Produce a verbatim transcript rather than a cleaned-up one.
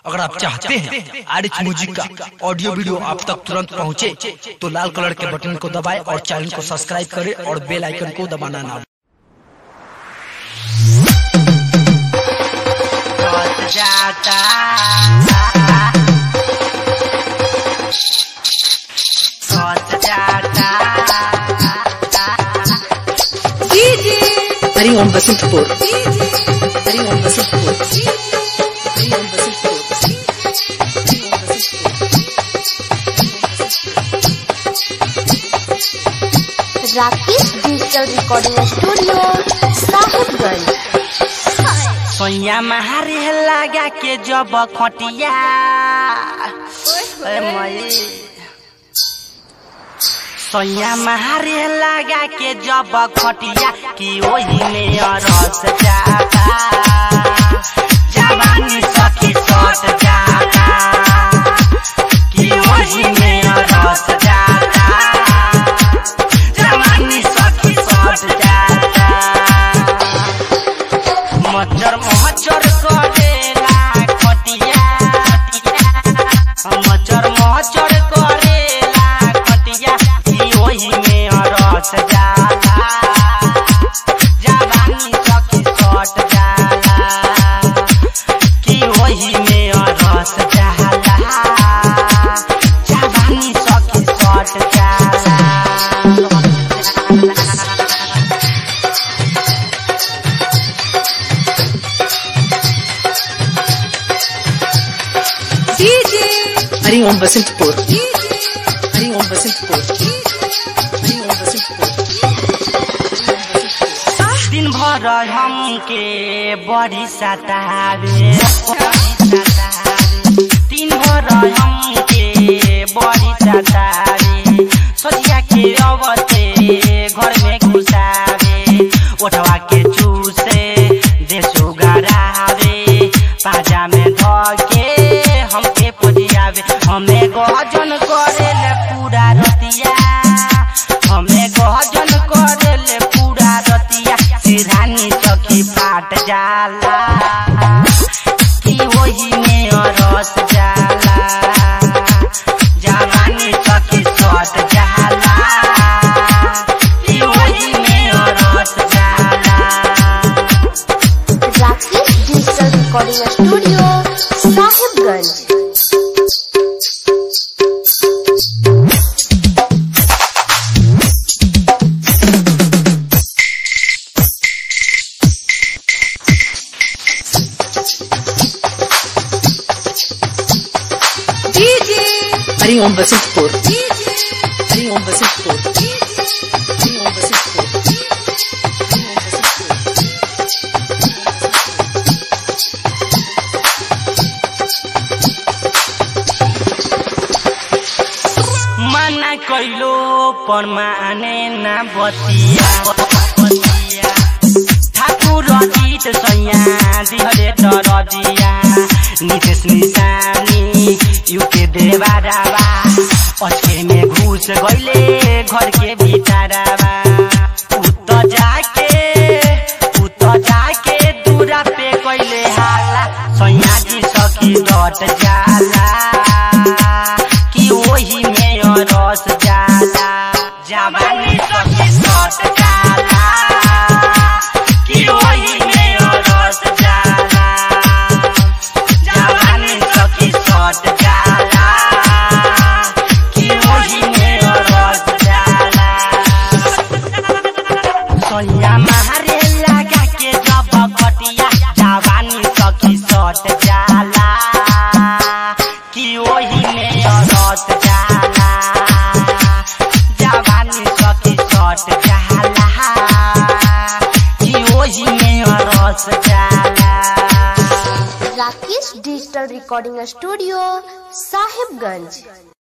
अगर आप चाहते हैं आरिच म्यूजिक का ऑडियो वीडियो आप तक तुरंत पहुंचे, तो लाल कलर के बटन को दबाएं और चैनल को सब्सक्राइब करें और बेल आइकन को दबाना ना Hari Om Basantpur, Hari Om Basantpur, Hari Om Basantpur. Rakesh digital recording studio Sahibganj. सोनिया महारी लगा के जब खटिया सोनिया महारी लगा के जब खटिया कि वही में रस जाता जवानी सखी सट जाता कि वही में रस जाता जवानी सखी सट जाता मचर मचर करेला खटिया मचर मचर करेला खटिया कि वही में रस जाला जवानी सखी सट जाला कि वही में रस जाला जवानी सखी सट जाला। हरि ओम बसंतपुर, हरि ओम बसंतपुर, हरि ओम बसंतपुर। दिन भर हमके बड़ी सतावे दिन भर हमके बड़ी सतावे सोचिया के अवते घर में घुसावे ओठवा के चूसे देसु गरावे पाजा में धके हमके पुजियावे हमें गजन करेले पूरा रतिया हमें गजन करेले पूरा रतिया सिरहानी सखी फाट जाला कि वही में रस जाला जवानी सखी सट जाला कि वही में रस जाला। Rakesh digital recording studio Sahibganj. Hari Om Basantpur, Hari Om Basantpur, Hari Om Basantpur, Hari Om Basantpur. मना कैलो पर माने ना बतिया ठाकुर गीत सैया दिहरे डरदिया नितेश निशानी युके देवा रावा अचके में घुस गईले घर के भीतरवा उत जाके उत जाके दूरा पे कैले हाला सैया जी सखी डट जाला कि वही में रस जाला जवानी सखी सट जाला कि वही में रस जाला जवानी सखी सट जाला कि वही में रस जाला। सोनिया महारे लगा के जब खटिया जवानी सखी सट जाला कि वही में रस जाला जवानी सखी सट जाला कि वही में रस जाला। Rakesh digital recording studio Sahibganj.